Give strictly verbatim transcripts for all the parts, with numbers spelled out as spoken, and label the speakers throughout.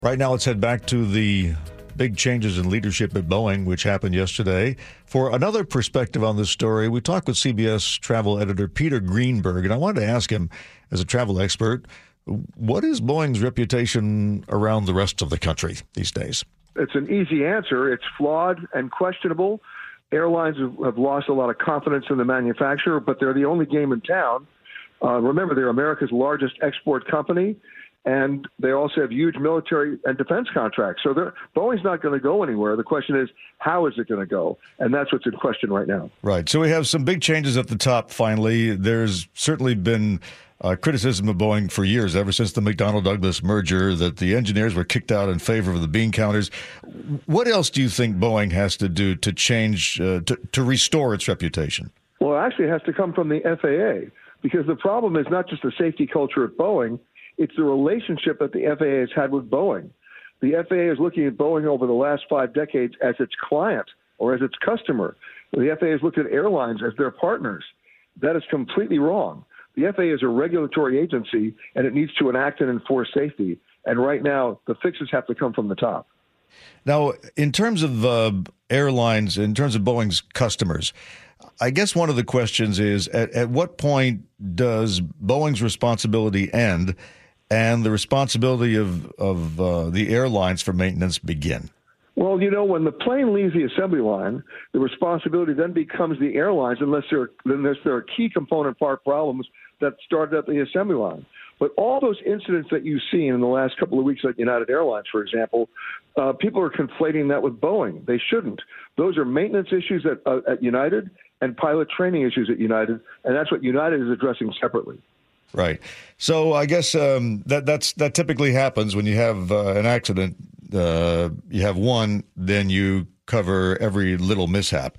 Speaker 1: Right now, let's head back to the big changes in leadership at Boeing, which happened yesterday. For another perspective on this story, we talked with C B S travel editor Peter Greenberg, and I wanted to ask him, as a travel expert, what is Boeing's reputation around the rest of the country these days?
Speaker 2: It's an easy answer. It's flawed and questionable. Airlines have lost a lot of confidence in the manufacturer, but they're the only game in town. Uh, remember, they're America's largest export company, and they also have huge military and defense contracts. So Boeing's not going to go anywhere. The question is, how is it going to go? And that's what's in question right now. Right.
Speaker 1: So we have some big changes at the top finally. There's certainly been uh, criticism of Boeing for years, ever since the McDonnell-Douglas merger, that the engineers were kicked out in favor of the bean counters. What else do you think Boeing has to do to change, uh, to, to restore its reputation?
Speaker 2: Well, actually, it has to come from the F A A, because the problem is not just the safety culture at Boeing. It's the relationship that the F A A has had with Boeing. The F A A is looking at Boeing over the last five decades as its client or as its customer. The F A A has looked at airlines as their partners. That is completely wrong. The F A A is a regulatory agency, and it needs to enact and enforce safety. And right now, the fixes have to come from the top.
Speaker 1: Now, in terms of uh, airlines, in terms of Boeing's customers, I guess one of the questions is, at, at what point does Boeing's responsibility end and the responsibility of, of uh, the airlines for maintenance begin?
Speaker 2: Well, you know, when the plane leaves the assembly line, the responsibility then becomes the airlines, unless there, unless there are key component part problems that started at the assembly line. But all those incidents that you've seen in the last couple of weeks at United Airlines, for example, uh, people are conflating that with Boeing. They shouldn't. Those are maintenance issues at, uh, at United and pilot training issues at United, and that's what United is addressing separately.
Speaker 1: Right. So I guess um, that that's that typically happens when you have uh, an accident. Uh, you have one, then you cover every little mishap.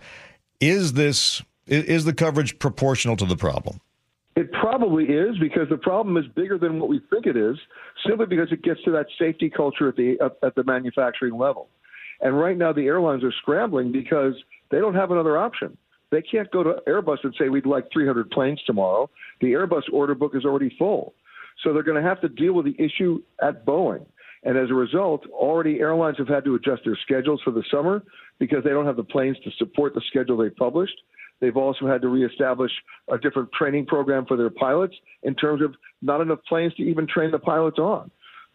Speaker 1: Is this is the coverage proportional to the problem?
Speaker 2: It probably is, because the problem is bigger than what we think it is, simply because it gets to that safety culture at the at the manufacturing level. And right now the airlines are scrambling because they don't have another option. They can't go to Airbus and say, we'd like three hundred planes tomorrow. The Airbus order book is already full. So they're going to have to deal with the issue at Boeing. And as a result, already airlines have had to adjust their schedules for the summer because they don't have the planes to support the schedule they published. They've also had to reestablish a different training program for their pilots in terms of not enough planes to even train the pilots on.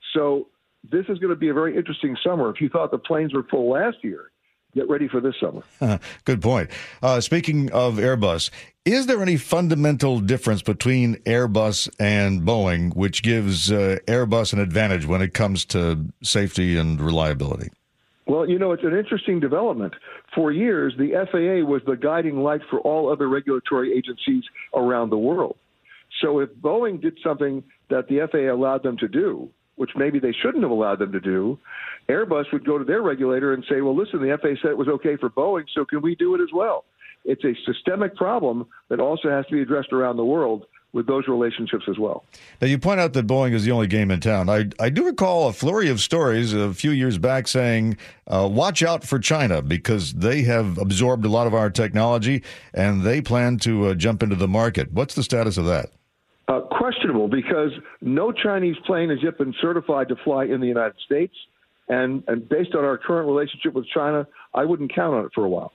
Speaker 2: So this is going to be a very interesting summer. If you thought the planes were full last year, get ready for this summer.
Speaker 1: Good point. Uh, speaking of Airbus, is there any fundamental difference between Airbus and Boeing which gives uh, Airbus an advantage when it comes to safety and reliability?
Speaker 2: Well, you know, it's an interesting development. For years, the F A A was the guiding light for all other regulatory agencies around the world. So if Boeing did something that the F A A allowed them to do, which maybe they shouldn't have allowed them to do, Airbus would go to their regulator and say, well, listen, the F A A said it was okay for Boeing, so can we do it as well? It's a systemic problem that also has to be addressed around the world with those relationships as well.
Speaker 1: Now, you point out that Boeing is the only game in town. I, I do recall a flurry of stories a few years back saying, uh, watch out for China because they have absorbed a lot of our technology and they plan to uh, jump into the market. What's the status of that?
Speaker 2: Uh, questionable, because no Chinese plane has yet been certified to fly in the United States. And, and based on our current relationship with China, I wouldn't count on it for a while.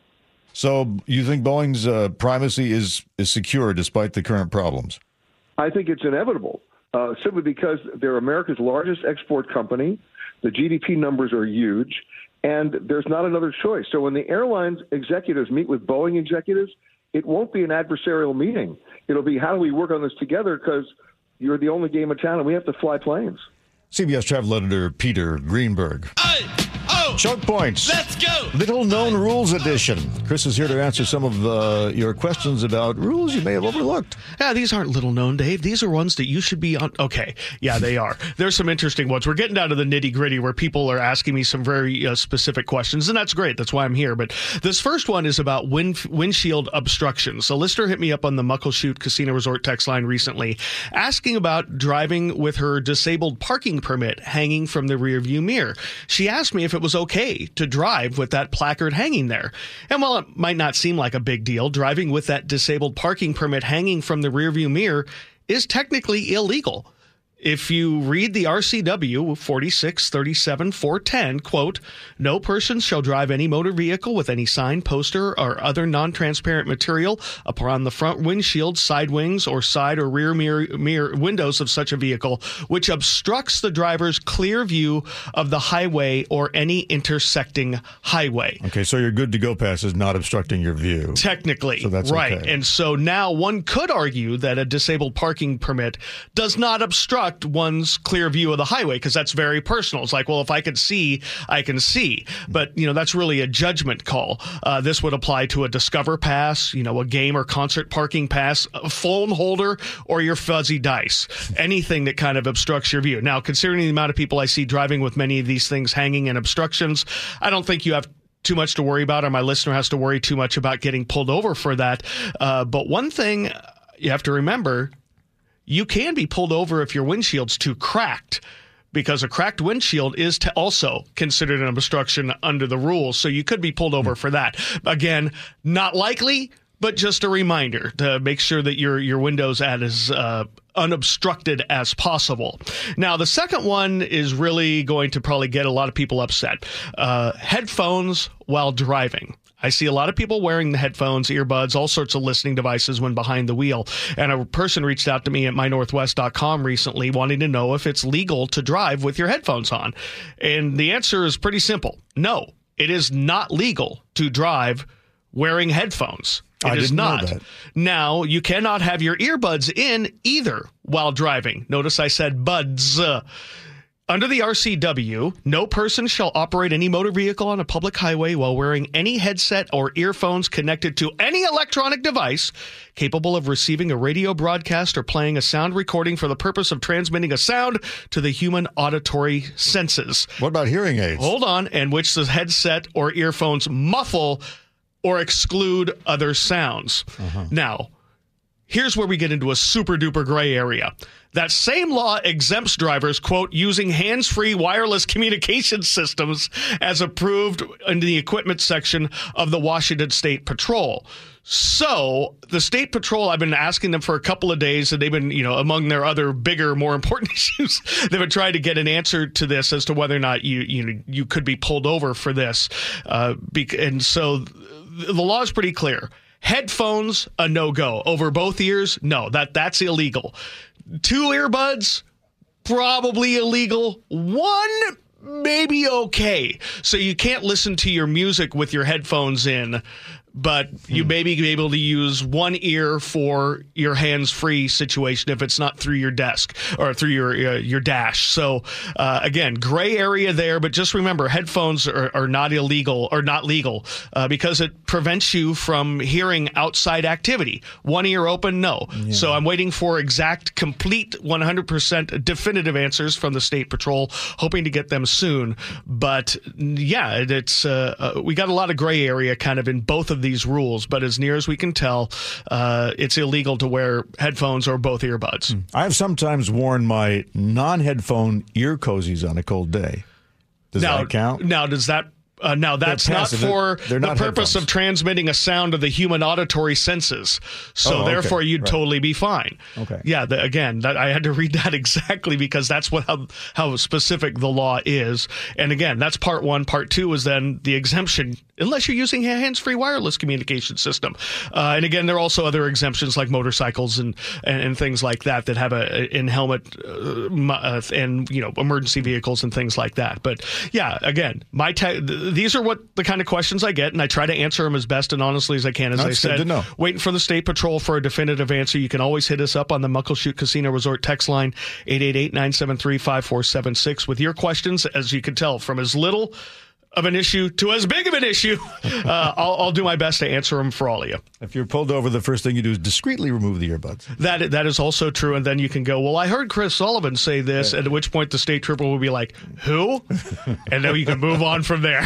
Speaker 1: So you think Boeing's uh, primacy is, is secure despite the current problems?
Speaker 2: I think it's inevitable, uh, simply because they're America's largest export company. The G D P numbers are huge, and there's not another choice. So when the airlines executives meet with Boeing executives, it won't be an adversarial meeting. It'll be, how do we work on this together, because you're the only game in town and we have to fly planes.
Speaker 1: C B S travel editor Peter Greenberg.
Speaker 3: Hey, oh,
Speaker 1: Choke points.
Speaker 3: Let's go.
Speaker 1: Little known rules edition. Chris is here to answer some of uh, your questions about rules you may have overlooked.
Speaker 4: Yeah, these aren't little known, Dave. These are ones that you should be on. Okay. Yeah, they are. There's some interesting ones. We're getting down to the nitty gritty where people are asking me some very uh, specific questions, and that's great. That's why I'm here. But this first one is about wind, windshield obstruction. So listener hit me up on the Muckleshoot Casino Resort text line recently asking about driving with her disabled parking permit hanging from the rearview mirror. She asked me if it was okay to drive with that placard hanging there. And while it might not seem like a big deal, driving with that disabled parking permit hanging from the rearview mirror is technically illegal. if you read the R C W forty-six thirty-seven four ten, quote, no person shall drive any motor vehicle with any sign, poster, or other non-transparent material upon the front windshield, side wings, or side or rear mirror, mirror windows of such a vehicle, which obstructs the driver's clear view of the highway or any intersecting highway.
Speaker 1: Okay, so your good-to-go pass is not obstructing your view.
Speaker 4: Technically,
Speaker 1: so that's
Speaker 4: right.
Speaker 1: Okay.
Speaker 4: And so now one could argue that a disabled parking permit does not obstruct one's clear view of the highway, because that's very personal. It's like, well, if I could see, I can see. But, you know, that's really a judgment call. Uh, this would apply to a Discover Pass, you know, a game or concert parking pass, a phone holder, or your fuzzy dice. Anything that kind of obstructs your view. Now, considering the amount of people I see driving with many of these things hanging in obstructions, I don't think you have too much to worry about, or my listener has to worry too much about getting pulled over for that. Uh, but one thing you have to remember, you can be pulled over if your windshield's too cracked, because a cracked windshield is to also considered an obstruction under the rules. So you could be pulled over for that. Again, not likely, but just a reminder to make sure that your your window's at as uh, unobstructed as possible. Now, the second one is really going to probably get a lot of people upset. Uh, headphones while driving. I see a lot of people wearing the headphones, earbuds, all sorts of listening devices when behind the wheel. And a person reached out to me at my northwest dot com recently wanting to know if it's legal to drive with your headphones on. And the answer is pretty simple. No, it is not legal to drive wearing headphones. It
Speaker 1: I
Speaker 4: is
Speaker 1: didn't
Speaker 4: not.
Speaker 1: know that.
Speaker 4: Now, you cannot have your earbuds in either while driving. Notice I said buds. Uh, Under the R C W, no person shall operate any motor vehicle on a public highway while wearing any headset or earphones connected to any electronic device capable of receiving a radio broadcast or playing a sound recording for the purpose of transmitting a sound to the human auditory senses.
Speaker 1: What about hearing aids?
Speaker 4: Hold on, and which the headset or earphones muffle or exclude other sounds. Uh-huh. Now, here's where we get into a super duper gray area. That same law exempts drivers, quote, using hands-free wireless communication systems as approved in the equipment section of the Washington State Patrol. So the State Patrol, I've been asking them for a couple of days, and they've been, you know, among their other bigger, more important issues, they've been trying to get an answer to this as to whether or not you, you know, you could be pulled over for this. Uh, and so the law is pretty clear. Headphones, a no-go. Over both ears, no, that that's illegal. Two earbuds, probably illegal. One, maybe okay. So you can't listen to your music with your headphones in, but you may be able to use one ear for your hands-free situation if it's not through your desk or through your uh, your dash. So, uh, again, gray area there, but just remember, headphones are, are not illegal or not legal uh, because it prevents you from hearing outside activity. One ear open, no. Yeah. So I'm waiting for exact, complete, one hundred percent definitive answers from the State Patrol, hoping to get them soon. But, yeah, it, it's uh, uh, we got a lot of gray area kind of in both of these rules, but as near as we can tell, uh, it's illegal to wear headphones or both earbuds.
Speaker 1: I have sometimes worn my non-headphone ear cozies on a cold day. Does
Speaker 4: now,
Speaker 1: that count?
Speaker 4: Now, does that Uh, now, that's not for
Speaker 1: they're, they're
Speaker 4: the
Speaker 1: not
Speaker 4: purpose
Speaker 1: headphones.
Speaker 4: of transmitting a sound of the human auditory senses. So,
Speaker 1: oh, okay.
Speaker 4: therefore, you'd
Speaker 1: right.
Speaker 4: totally be fine.
Speaker 1: Okay.
Speaker 4: Yeah, the, again, that, I had to read that exactly because that's what how, how specific the law is. And again, that's part one. Part two is then the exemption, unless you're using a hands-free wireless communication system. Uh, and again, there are also other exemptions like motorcycles and, and, and things like that that have a, a in-helmet uh, and, you know, emergency vehicles and things like that. But, yeah, again, my te- these are what the kind of questions I get, and I try to answer them as best and honestly as I can. As
Speaker 1: That's
Speaker 4: I said,
Speaker 1: good to know.
Speaker 4: Waiting for the State Patrol for a definitive answer. You can always hit us up on the Muckleshoot Casino Resort text line, eight eight eight, nine seven three, five four seven six, with your questions. As you can tell, from as little of an issue to as big of an issue, uh, I'll, I'll do my best to answer them for all of you.
Speaker 1: If you're pulled over, the first thing you do is discreetly remove the earbuds.
Speaker 4: That that is also true, and then you can go, well, I heard Chris Sullivan say this, at which point the state trooper will be like, who? And then you can move on from there.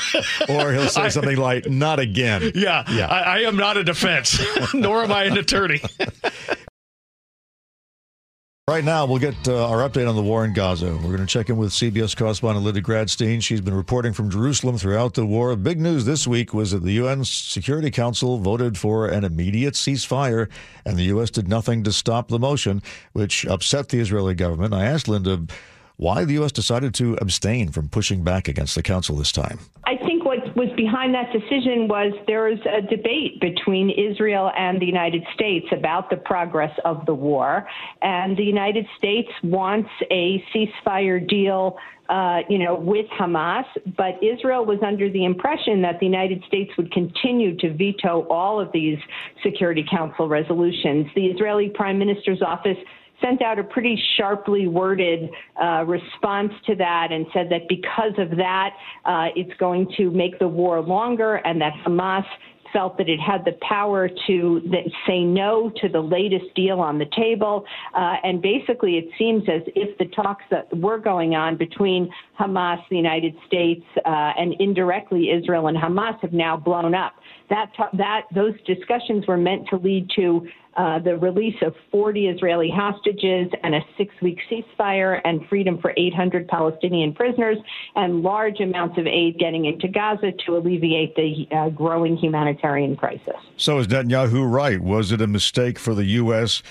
Speaker 1: Or he'll say
Speaker 4: I,
Speaker 1: something like, not again.
Speaker 4: Yeah,
Speaker 1: yeah.
Speaker 4: I, I am not a defense, nor am I an attorney.
Speaker 1: Right now, we'll get uh, our update on the war in Gaza. We're going to check in with C B S correspondent Linda Gradstein. She's been reporting from Jerusalem throughout the war. Big news this week was that the U N Security Council voted for an immediate ceasefire, and the U S did nothing to stop the motion, which upset the Israeli government. I asked Linda why the U S decided to abstain from pushing back against the council this time.
Speaker 3: I think what was behind that decision was there was a debate between Israel and the United States about the progress of the war. And the United States wants a ceasefire deal Uh, you know, with Hamas, but Israel was under the impression that the United States would continue to veto all of these Security Council resolutions. The Israeli Prime Minister's office sent out a pretty sharply worded uh, response to that and said that because of that, uh, it's going to make the war longer, and that Hamas felt that it had the power to say no to the latest deal on the table. Uh, and basically, it seems as if the talks that were going on between Hamas, the United States, uh, and indirectly Israel and Hamas have now blown up. That, that those discussions were meant to lead to uh, the release of forty Israeli hostages and a six-week ceasefire and freedom for eight hundred Palestinian prisoners and large amounts of aid getting into Gaza to alleviate the uh, growing humanitarian crisis.
Speaker 1: So is Netanyahu right? Was it a mistake for the U S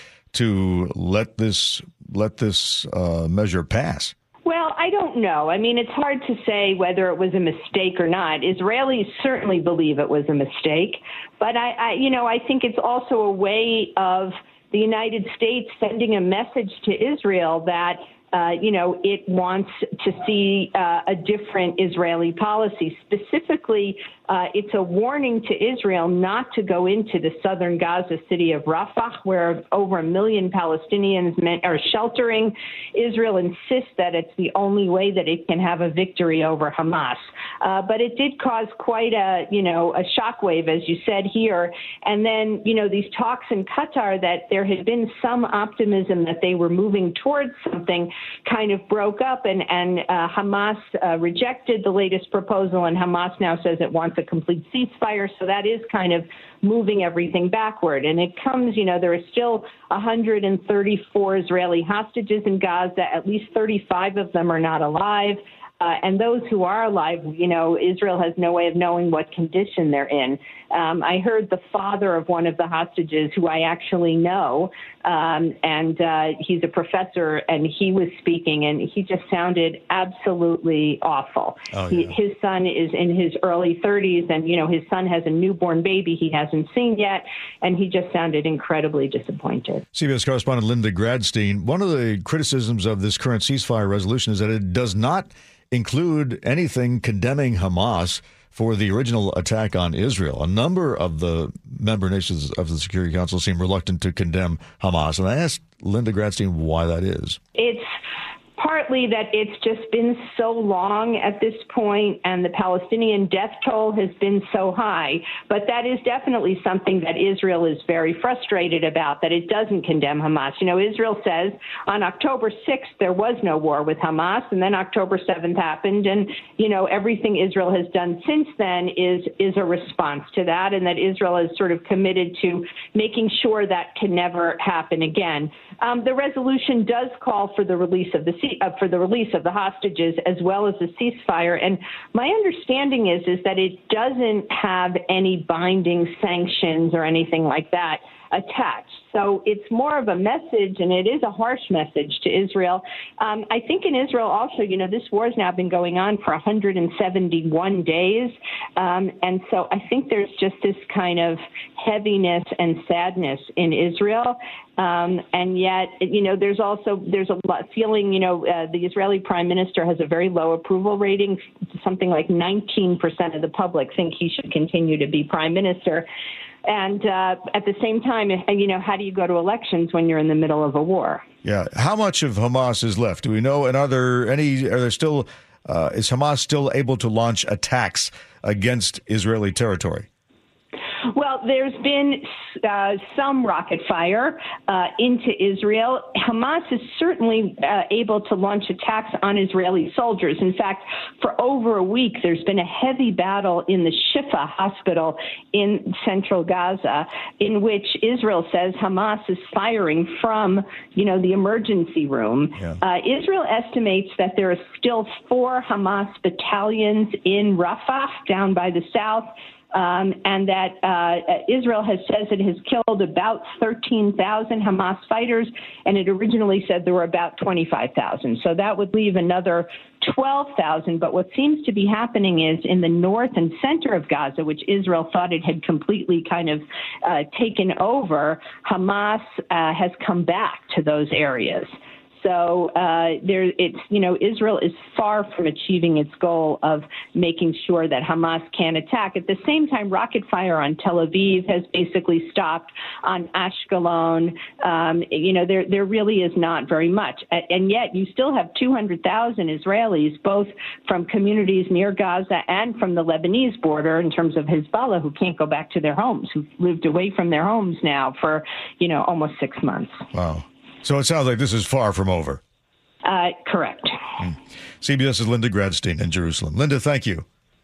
Speaker 1: to let this let this uh, measure pass?
Speaker 3: Well, I don't know. I mean, it's hard to say whether it was a mistake or not. Israelis certainly believe it was a mistake. But, I, I you know, I think it's also a way of the United States sending a message to Israel that, uh, you know, it wants to see uh, a different Israeli policy. Specifically, uh, it's a warning to Israel not to go into the southern Gaza city of Rafah, where over a million Palestinians are sheltering. Israel insists that it's the only way that it can have a victory over Hamas. Uh, but it did cause quite a, you know, a shockwave, as you said here. And then, you know, these talks in Qatar that there had been some optimism that they were moving towards something kind of broke up, and, and uh, Hamas uh, rejected the latest proposal, and Hamas now says it wants a complete ceasefire. So that is kind of moving everything backward. And it comes, you know, there are still one hundred thirty-four Israeli hostages in Gaza. At least thirty-five of them are not alive. Uh, and those who are alive, you know, Israel has no way of knowing what condition they're in. Um, I heard the father of one of the hostages, who I actually know, um, and uh, he's a professor, and he was speaking, and he just sounded absolutely awful. Oh, yeah. he, his son is in his early thirties, and, you know, his son has a newborn baby he hasn't seen yet, and he just sounded incredibly disappointed.
Speaker 1: C B S correspondent Linda Gradstein, one of the criticisms of this current ceasefire resolution is that it does not include anything condemning Hamas for the original attack on Israel. A number of the member nations of the Security Council seem reluctant to condemn Hamas. And I asked Linda Gradstein why that is.
Speaker 3: It's partly that it's just been so long at this point, and the Palestinian death toll has been so high. But that is definitely something that Israel is very frustrated about, that it doesn't condemn Hamas. You know, Israel says on October sixth, there was no war with Hamas, and then October seventh happened. And, you know, everything Israel has done since then is, is a response to that, and that Israel is sort of committed to making sure that can never happen again. Um, the resolution does call for the release of the uh, for the release of the hostages as well as the ceasefire, and my understanding is is that it doesn't have any binding sanctions or anything like that attached. So it's more of a message, and it is a harsh message to Israel. Um, I think in Israel also, you know, this war has now been going on for one hundred seventy-one days. Um, and so I think there's just this kind of heaviness and sadness in Israel. Um, and yet, you know, there's also there's a lot feeling, you know, uh, the Israeli prime minister has a very low approval rating. Something like nineteen percent of the public think he should continue to be prime minister. And uh, at the same time, you know, how do you go to elections when you're in the middle of a war?
Speaker 1: Yeah. How much of Hamas is left? Do we know? And are there any, are there still, uh, is Hamas still able to launch attacks against Israeli territory?
Speaker 3: Well, there's been uh, some rocket fire uh, into Israel. Hamas is certainly uh, able to launch attacks on Israeli soldiers. In fact, for over a week, there's been a heavy battle in the Shifa hospital in central Gaza, in which Israel says Hamas is firing from, you know, the emergency room. Yeah. Uh, Israel estimates that there are still four Hamas battalions in Rafah, down by the south. Um, and that uh, Israel has says it has killed about thirteen thousand Hamas fighters, and it originally said there were about twenty-five thousand. So that would leave another twelve thousand. But what seems to be happening is in the north and center of Gaza, which Israel thought it had completely kind of uh, taken over, Hamas uh, has come back to those areas. So uh, there, it's you know Israel is far from achieving its goal of making sure that Hamas can attack. At the same time, rocket fire on Tel Aviv has basically stopped. On Ashkelon, um, you know there there really is not very much, and yet you still have two hundred thousand Israelis, both from communities near Gaza and from the Lebanese border, in terms of Hezbollah, who can't go back to their homes, who've lived away from their homes now for you know almost six months.
Speaker 1: Wow. So it sounds like this is far from over.
Speaker 3: Uh, correct.
Speaker 1: Hmm. CBS's Linda Gradstein in Jerusalem. Linda, thank you.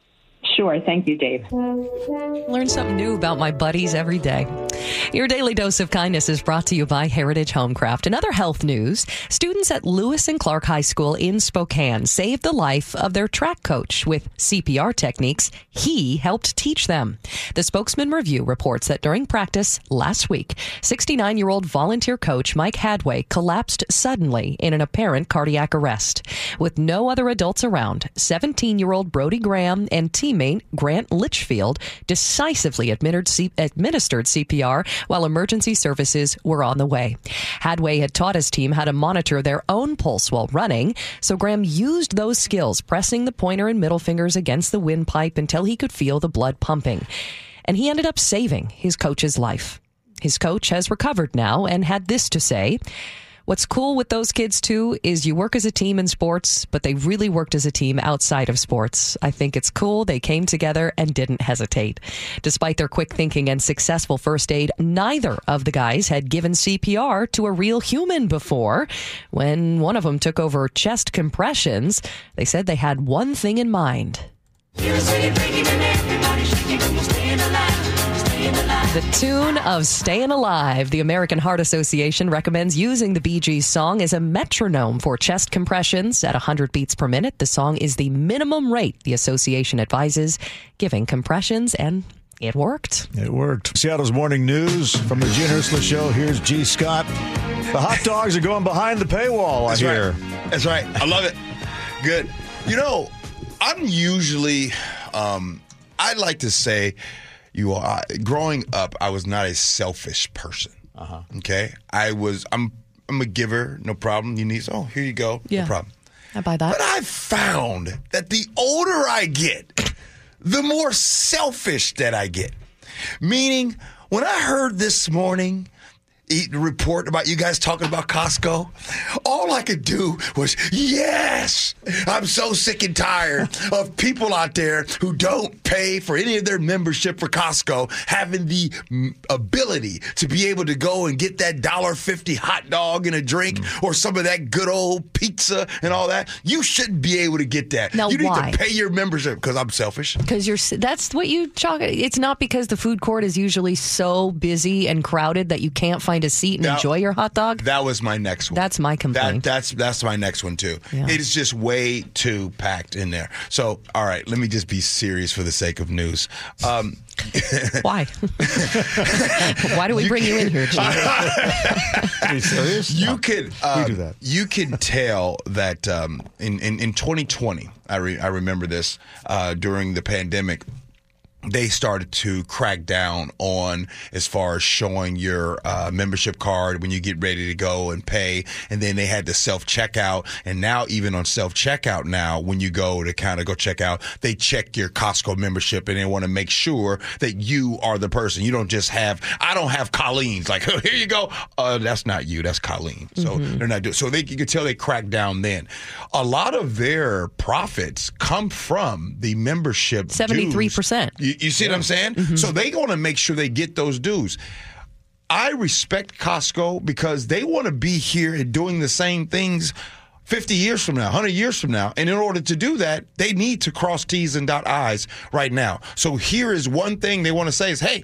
Speaker 3: Sure. Thank you, Dave.
Speaker 5: Learn something new about my buddies every day. Your daily dose of kindness is brought to you by Heritage Homecraft. In other health news, students at Lewis and Clark High School in Spokane saved the life of their track coach with C P R techniques he helped teach them. The Spokesman Review reports that during practice last week, sixty-nine-year-old volunteer coach Mike Hadway collapsed suddenly in an apparent cardiac arrest. With no other adults around, seventeen-year-old Brody Graham and teammate Grant Litchfield decisively administered, C- administered C P R while emergency services were on the way. Hadway had taught his team how to monitor their own pulse while running, so Graham used those skills, pressing the pointer and middle fingers against the windpipe until he could feel the blood pumping. And he ended up saving his coach's life. His coach has recovered now and had this to say: "What's cool with those kids, too, is you work as a team in sports, but they really worked as a team outside of sports. I think it's cool they came together and didn't hesitate." Despite their quick thinking and successful first aid, neither of the guys had given C P R to a real human before. When one of them took over chest compressions, they said they had one thing in mind. The tune of Staying Alive. The American Heart Association recommends using the Bee Gees song as a metronome for chest compressions at one hundred beats per minute. The song is the minimum rate the association advises giving compressions, and it worked.
Speaker 1: It worked. Seattle's Morning News from the Gene Hursley Show. Here's G. Scott. The hot dogs are going behind the paywall,
Speaker 6: That's
Speaker 1: I hear.
Speaker 6: Right. That's right. I love it. Good. You know, I'm usually, um, I'd like to say, You are growing up. I was not a selfish person. Uh-huh. Okay, I was. I'm. I'm a giver. No problem. You need. Oh, here you go.
Speaker 5: Yeah.
Speaker 6: No problem.
Speaker 5: I buy that.
Speaker 6: But I found that the older I get, the more selfish that I get. Meaning, when I heard this morning the report about you guys talking about Costco, all I could do was, yes, I'm so sick and tired of people out there who don't pay for any of their membership for Costco having the ability to be able to go and get that one dollar fifty hot dog and a drink mm. or some of that good old pizza and all that. You shouldn't be able to get that.
Speaker 5: Now,
Speaker 6: you need
Speaker 5: why?
Speaker 6: to pay your membership because I'm selfish.
Speaker 5: Because you're. That's what you chalk. It's not because the food court is usually so busy and crowded that you can't find a seat and now, enjoy your hot dog.
Speaker 6: That was my next one.
Speaker 5: That's my complaint.
Speaker 6: That, that's that's my next one too. Yeah. It is just way too packed in there. So, all right, let me just be serious for the sake of news. Um,
Speaker 5: Why? Why do we you bring can, you in here, Gene?
Speaker 1: Are you serious?
Speaker 6: You
Speaker 1: no,
Speaker 6: could. Um,
Speaker 1: we do that.
Speaker 6: You can tell that um, in, in in twenty twenty. I re, I remember this uh, during the pandemic. They started to crack down on as far as showing your uh, membership card when you get ready to go and pay. And then they had the self-checkout. And now even on self-checkout now, when you go to kind of go check out, they check your Costco membership and they want to make sure that you are the person. You don't just have, I don't have Colleen's. Like, oh, here you go. Uh, that's not you. That's Colleen. So mm-hmm. they're not doing, so they, you can tell they cracked down then. A lot of their profits come from the membership
Speaker 5: seventy-three percent.
Speaker 6: dues. you see yeah. what I'm saying? Mm-hmm. So they want to make sure they get those dues. I respect Costco because they want to be here and doing the same things fifty years from now, one hundred years from now. And in order to do that, they need to cross T's and dot I's right now. So here is one thing they want to say is, hey,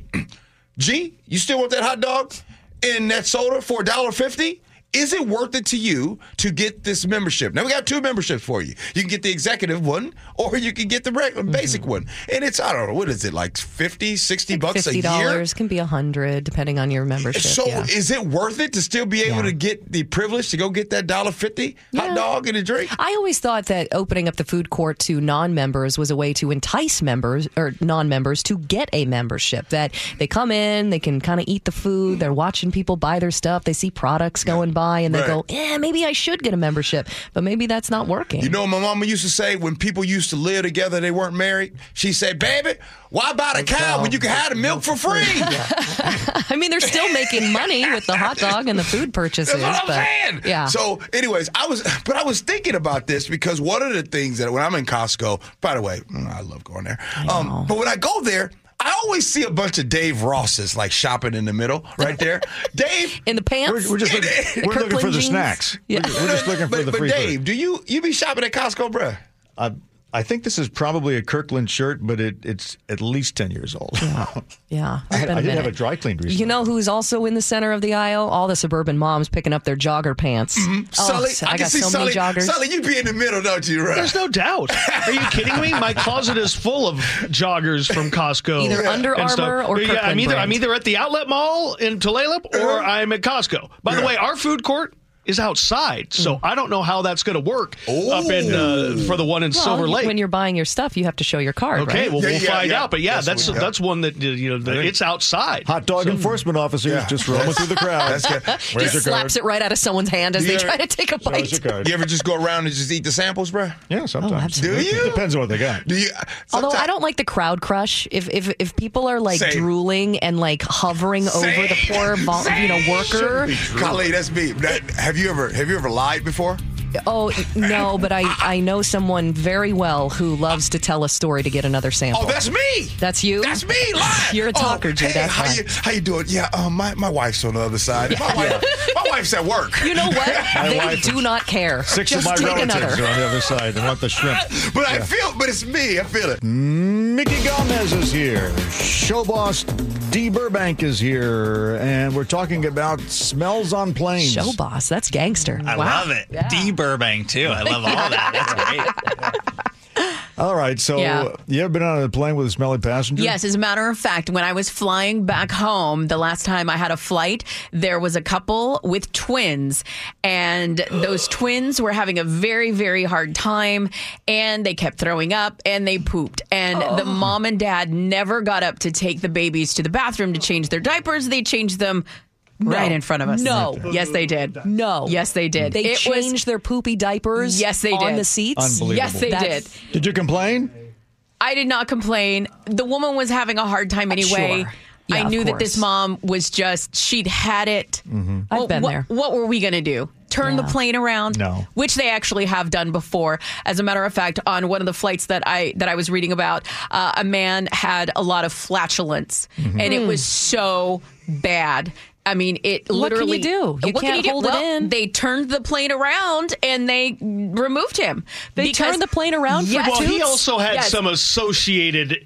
Speaker 6: G, you still want that hot dog and that soda for one dollar fifty? Is it worth it to you to get this membership? Now, we got two memberships for you. You can get the executive one, or you can get the regular, mm-hmm. basic one. And it's, I don't know, what is it, like fifty, sixty bucks a year?
Speaker 5: fifty dollars can be one hundred depending on your membership.
Speaker 6: So
Speaker 5: yeah.
Speaker 6: is it worth it to still be able yeah. to get the privilege to go get that one dollar fifty yeah. hot dog and a drink?
Speaker 5: I always thought that opening up the food court to non-members was a way to entice members or non-members to get a membership. That they come in, they can kind of eat the food, they're watching people buy their stuff, they see products going by, and they right. go, yeah, maybe I should get a membership. But maybe that's not working.
Speaker 6: You know what my mama used to say when people used to live together, they weren't married? She said, baby, why buy the cow when you can have the milk for free?
Speaker 5: I mean, they're still making money with the hot dog and the food purchases.
Speaker 6: That's what I'm
Speaker 5: but,
Speaker 6: saying.
Speaker 5: Yeah.
Speaker 6: So, anyways, I was, but I was thinking about this because one of the things that when I'm in Costco, by the way, I love going there. Um, but when I go there, I always see a bunch of Dave Rosses like shopping in the middle right there. Dave
Speaker 5: in the pants.
Speaker 1: We're, we're just looking, we're looking for the snacks. Yeah. We're, we're just looking for
Speaker 6: but,
Speaker 1: the free
Speaker 6: But Dave,
Speaker 1: food.
Speaker 6: do you you be shopping at Costco, bruh?
Speaker 1: Uh, I think this is probably a Kirkland shirt, but it, it's at least ten years old.
Speaker 5: Yeah, yeah.
Speaker 1: I, had, I did have it dry cleaned recently.
Speaker 5: You know who's also in the center of the aisle? All the suburban moms picking up their jogger pants.
Speaker 6: Mm-hmm.
Speaker 5: Oh,
Speaker 6: Sully,
Speaker 5: I,
Speaker 6: I
Speaker 5: got
Speaker 6: can see
Speaker 5: so
Speaker 6: Sully,
Speaker 5: many joggers.
Speaker 6: Sully, you be in the middle, don't you, right?
Speaker 4: There's no doubt. Are you kidding me? My closet is full of joggers from Costco.
Speaker 5: Either Under Armour or Kirkland
Speaker 4: yeah, I'm either,
Speaker 5: brand.
Speaker 4: I'm either at the outlet mall in Tulalip or uh-huh. I'm at Costco. By yeah. the way, our food court is outside, so I don't know how that's going to work
Speaker 6: oh.
Speaker 4: up in uh, for the one in
Speaker 5: well,
Speaker 4: Silver Lake.
Speaker 5: When you're buying your stuff, you have to show your card.
Speaker 4: Okay,
Speaker 5: right?
Speaker 4: well
Speaker 6: yeah,
Speaker 4: we'll
Speaker 6: yeah,
Speaker 4: find
Speaker 6: yeah.
Speaker 4: out. But yeah,
Speaker 6: that's
Speaker 4: that's
Speaker 6: what,
Speaker 4: that's one that you know the, it's outside.
Speaker 1: Hot dog
Speaker 4: so,
Speaker 1: enforcement officers
Speaker 6: yeah.
Speaker 1: just roaming through the crowd.
Speaker 6: That's good.
Speaker 5: Just slaps it right out of someone's hand as
Speaker 6: you
Speaker 5: they
Speaker 6: ever,
Speaker 5: try to take a bite.
Speaker 6: You ever just go around and just eat the samples, bro?
Speaker 1: Yeah, sometimes.
Speaker 5: Oh,
Speaker 6: Do you?
Speaker 1: It depends on what they got.
Speaker 6: Do you?
Speaker 5: Although I don't like the crowd crush. If if if people are like
Speaker 6: Same.
Speaker 5: drooling and like hovering
Speaker 6: Same.
Speaker 5: over the poor vol- you know worker.
Speaker 6: Golly, that's me. That, have you ever have you ever lied before?
Speaker 5: Oh, no, but I, I know someone very well who loves to tell a story to get another sample.
Speaker 6: Oh, that's me.
Speaker 5: That's you?
Speaker 6: That's me, lying.
Speaker 5: You're a talker,
Speaker 6: oh,
Speaker 5: Jay.
Speaker 6: Hey,
Speaker 5: that's
Speaker 6: how
Speaker 5: why.
Speaker 6: you, how you doing? Yeah, um, my, my wife's on the other side. Yeah. My, wife, my wife's at work.
Speaker 5: You know what? They
Speaker 1: wife
Speaker 5: do not care.
Speaker 1: Six
Speaker 5: Just
Speaker 1: of my
Speaker 5: take
Speaker 1: relatives
Speaker 5: another.
Speaker 1: are on the other side. They want the shrimp.
Speaker 6: But yeah. I feel, but it's me. I feel it.
Speaker 1: Mickey Gomez is here. Show boss D. Burbank is here. And we're talking about smells on planes.
Speaker 5: Show boss. That's gangster.
Speaker 7: I
Speaker 5: wow.
Speaker 7: love it.
Speaker 5: Yeah.
Speaker 7: D. Burbank, too. I love all that. That's great.
Speaker 1: All right. So
Speaker 8: Yeah.
Speaker 1: you ever been on a plane with a smelly passenger?
Speaker 8: Yes, as a matter of fact, when I was flying back home, the last time I had a flight, there was a couple with twins, and those twins were having a very, very hard time, and they kept throwing up, and they pooped. And
Speaker 5: Oh.
Speaker 8: the mom and dad never got up to take the babies to the bathroom to change their diapers. They changed them right in front of us.
Speaker 5: No.
Speaker 8: Yes, they did.
Speaker 5: No.
Speaker 8: Yes, they did.
Speaker 5: They
Speaker 8: It
Speaker 5: changed
Speaker 8: was,
Speaker 5: their poopy diapers
Speaker 8: Yes, they
Speaker 5: on
Speaker 8: did.
Speaker 5: the seats?
Speaker 1: Unbelievable.
Speaker 8: Yes, they
Speaker 5: That's-
Speaker 8: did.
Speaker 1: Did you complain?
Speaker 8: I did not complain. The woman was having a hard time anyway.
Speaker 5: Sure. Yeah,
Speaker 8: I
Speaker 5: of
Speaker 8: knew that this
Speaker 5: course.
Speaker 8: mom was just, she'd had it.
Speaker 1: Mm-hmm.
Speaker 5: I've
Speaker 8: Well,
Speaker 5: been
Speaker 8: what,
Speaker 5: there.
Speaker 8: What were we going to do? Turn
Speaker 5: Yeah.
Speaker 8: the plane around?
Speaker 1: No.
Speaker 8: Which they actually have done before. As a matter of fact, on one of the flights that I that I was reading about, uh, a man had a lot of flatulence,
Speaker 5: Mm-hmm.
Speaker 8: and it was so bad. I mean, it
Speaker 5: What can
Speaker 8: literally.
Speaker 5: you do? You
Speaker 8: what
Speaker 5: can't
Speaker 8: can you
Speaker 5: hold
Speaker 8: do?
Speaker 5: it
Speaker 8: Well,
Speaker 5: in.
Speaker 8: They turned the plane around and they removed him.
Speaker 5: They
Speaker 8: because-
Speaker 5: turned the plane around for
Speaker 8: Yes.
Speaker 4: Well, he
Speaker 5: toots?
Speaker 4: also had
Speaker 8: Yes.
Speaker 4: some associated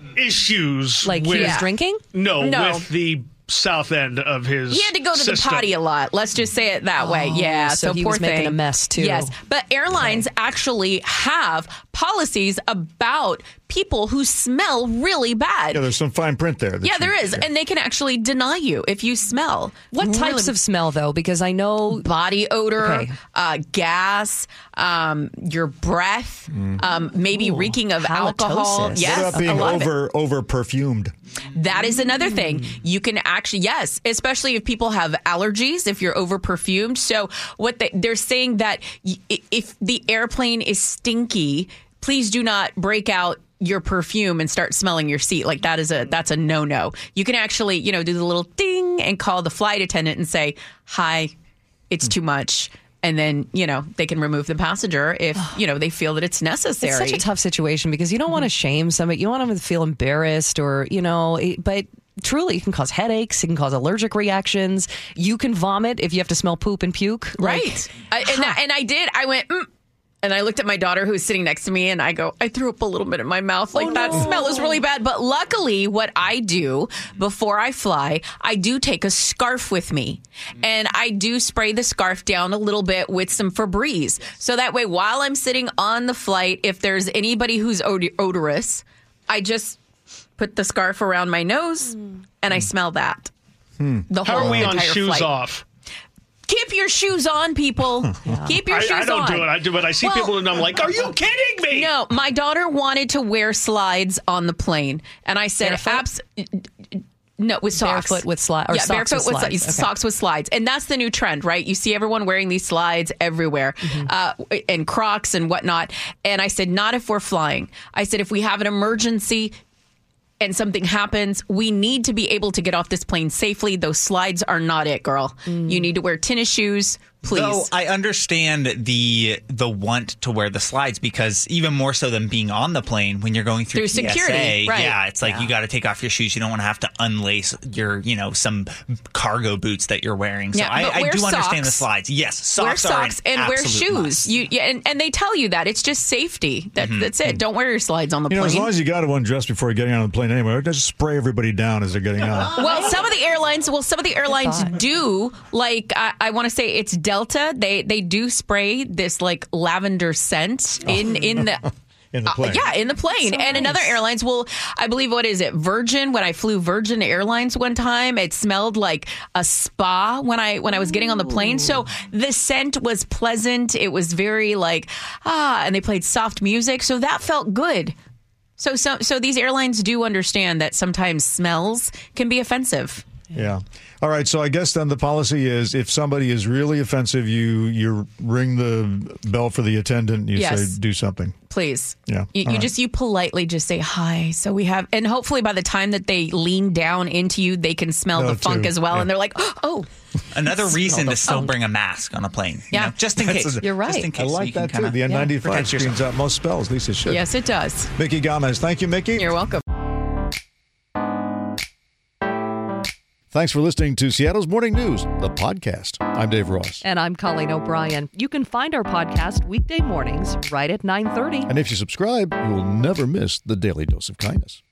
Speaker 4: issues.
Speaker 5: Like
Speaker 4: with,
Speaker 5: he was drinking?
Speaker 4: No,
Speaker 8: No.
Speaker 4: with the south end of his.
Speaker 8: He had to go to
Speaker 4: system.
Speaker 8: the potty a lot. Let's just say it that way.
Speaker 5: Oh,
Speaker 8: Yeah.
Speaker 5: so
Speaker 8: So,
Speaker 5: he
Speaker 8: poor
Speaker 5: was making
Speaker 8: thing.
Speaker 5: a mess, too.
Speaker 8: Yes. But airlines actually have policies about people who smell really bad.
Speaker 1: Yeah, there's some fine print there. that
Speaker 8: Yeah,
Speaker 1: you-
Speaker 8: there is.
Speaker 1: yeah.
Speaker 8: And they can actually deny you if you smell.
Speaker 5: What
Speaker 8: really
Speaker 5: types of smell, though? Because I know
Speaker 8: body odor,
Speaker 5: Okay.
Speaker 8: uh, gas, um, your breath, um, maybe
Speaker 5: Ooh,
Speaker 8: reeking of alcohol.
Speaker 5: halitosis.
Speaker 8: Yes,
Speaker 1: What about being
Speaker 8: a lot of it.
Speaker 1: over over perfumed?
Speaker 8: That is another thing. You can actually, yes, especially if people have allergies, if you're over perfumed. So what they, they're saying that y- if the airplane is stinky, please do not break out your perfume and start smelling your seat. Like that is a, that's a no-no. You can actually, you know, do the little ding and call the flight attendant and say, hi, it's too much. And then, you know, they can remove the passenger if, you know, they feel that it's necessary.
Speaker 5: It's such a tough situation because you don't want to shame somebody. You want them to feel embarrassed or, you know, it, but truly it can cause headaches. It can cause allergic reactions. You can vomit if you have to smell poop and puke.
Speaker 8: Right.
Speaker 5: Like,
Speaker 8: I, and, that, and I did. I went, mm. And I looked at my daughter who was sitting next to me and I go, I threw up a little bit in my mouth. Like, oh, that no. smell is really bad. But luckily, what I do before I fly, I do take a scarf with me. And I do spray the scarf down a little bit with some Febreze. So that way, while I'm sitting on the flight, if there's anybody who's od- odorous, I just put the scarf around my nose mm. and I smell that.
Speaker 1: Hmm.
Speaker 8: The
Speaker 4: How
Speaker 8: whole
Speaker 4: are we on shoes
Speaker 8: flight.
Speaker 4: off?
Speaker 8: Keep your shoes on, people. Yeah. Keep your
Speaker 4: I,
Speaker 8: shoes on.
Speaker 4: I don't
Speaker 8: on.
Speaker 4: do it. I do, but I see
Speaker 8: well,
Speaker 4: people and I'm like, are you kidding me?
Speaker 8: No, my daughter wanted to wear slides on the plane. And I said, abs- no, with socks.
Speaker 5: Barefoot with slides.
Speaker 8: Yeah,
Speaker 5: socks
Speaker 8: barefoot
Speaker 5: with
Speaker 8: with
Speaker 5: slides.
Speaker 8: slides.
Speaker 5: Okay.
Speaker 8: Socks with slides. And that's the new trend, right? You see everyone wearing these slides everywhere mm-hmm. uh, and Crocs and whatnot. And I said, not if we're flying. I said, if we have an emergency and something happens, we need to be able to get off this plane safely. Those slides are not it, girl. Mm. You need to wear tennis shoes, please.
Speaker 7: Though I understand the the want to wear the slides because even more so than being on the plane, when you're going through,
Speaker 8: through
Speaker 7: T S A,
Speaker 8: security, right.
Speaker 7: yeah, it's like
Speaker 8: yeah.
Speaker 7: you got to take off your shoes. You don't want to have to unlace your, you know, some cargo boots that you're wearing. So
Speaker 8: yeah,
Speaker 7: I, I do
Speaker 8: socks.
Speaker 7: understand the slides. Yes, socks
Speaker 8: wear
Speaker 7: are
Speaker 8: socks
Speaker 7: an
Speaker 8: and wear
Speaker 7: absolute
Speaker 8: shoes.
Speaker 7: must.
Speaker 8: You yeah, and, and they tell you that it's just safety. That,
Speaker 7: Mm-hmm.
Speaker 8: That's it. Don't wear your slides on the
Speaker 1: You know,
Speaker 8: plane.
Speaker 1: as long as you got to undress before getting on the plane anyway, just spray everybody down as they're getting on.
Speaker 8: Well, some of the airlines, well, some of the airlines do, like, I, I want to say it's Delta. They they do spray this, like, lavender scent in, in the...
Speaker 1: In the plane.
Speaker 8: Uh, yeah, in the plane.
Speaker 5: So
Speaker 8: and
Speaker 5: nice.
Speaker 8: Another airlines will, I believe, what is it? Virgin, when I flew Virgin Airlines one time, it smelled like a spa when I when I was getting on the plane. So the scent was pleasant. It was very like, ah, and they played soft music. So that felt good. So, so, so these airlines do understand that sometimes smells can be offensive.
Speaker 1: Yeah. All right. So I guess then the policy is if somebody is really offensive, you you ring the bell for the attendant. You
Speaker 8: Yes.
Speaker 1: say do something.
Speaker 8: Please.
Speaker 1: Yeah.
Speaker 8: You, you
Speaker 1: right.
Speaker 8: just, you politely just say hi. So we have, and hopefully by the time that they lean down into you, they can smell
Speaker 1: No,
Speaker 8: the funk
Speaker 1: too.
Speaker 8: as well.
Speaker 1: Yeah.
Speaker 8: And they're like, oh.
Speaker 7: Another reason
Speaker 8: the
Speaker 7: to still
Speaker 8: funk.
Speaker 7: bring a mask on a plane.
Speaker 8: Yeah.
Speaker 7: You know, just in
Speaker 1: That's
Speaker 7: case.
Speaker 1: a-
Speaker 5: You're right.
Speaker 7: Just in
Speaker 1: I
Speaker 7: case. so
Speaker 1: like
Speaker 7: you can
Speaker 1: that too.
Speaker 7: kinda-
Speaker 1: The N ninety-five
Speaker 7: protect
Speaker 1: screens
Speaker 7: yourself.
Speaker 1: out most spells. At least it should.
Speaker 8: Yes, it does.
Speaker 1: Mickey Gomez. Thank you, Mickey.
Speaker 8: You're welcome.
Speaker 1: Thanks for listening to Seattle's Morning News, the podcast. I'm Dave Ross.
Speaker 5: And I'm Colleen O'Brien. You can find our podcast weekday mornings right at nine thirty.
Speaker 1: And if you subscribe, you will never miss the Daily Dose of Kindness.